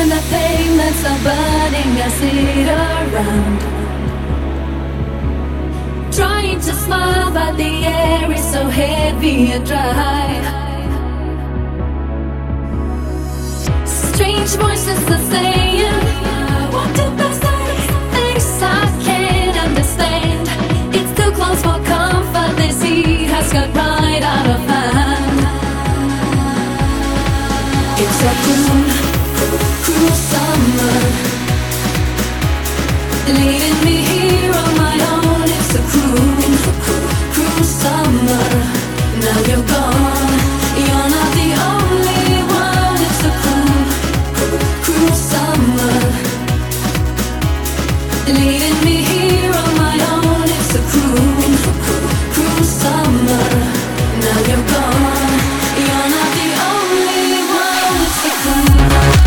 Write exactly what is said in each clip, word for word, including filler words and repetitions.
and the pavements are burning. I sit around, trying to smile, but the air is so heavy and dry. Strange voices are saying, what did they say? Things I can't understand. It's too close for comfort. This heat has got right out of hand. It's a cruel, cruel summer, leaving me here on my own. It's a cruel, cruel summer. Now you're gone, you're not the only one. It's a cruel, cruel summer, leaving me here on my own. It's a cruel, cruel summer. Now you're gone, you're not the only one. It's a cruel.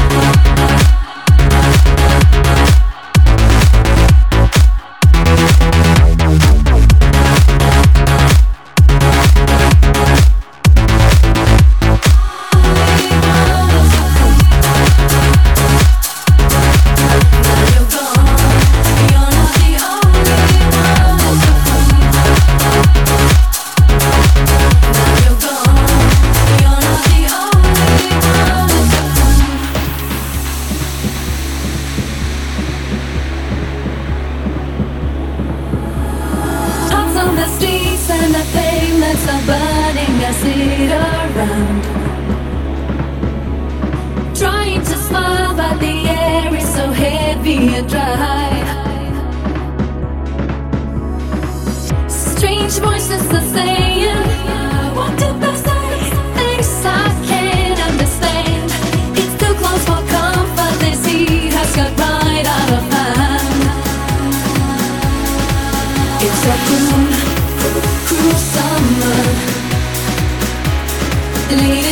It's a cruel, cruel summer.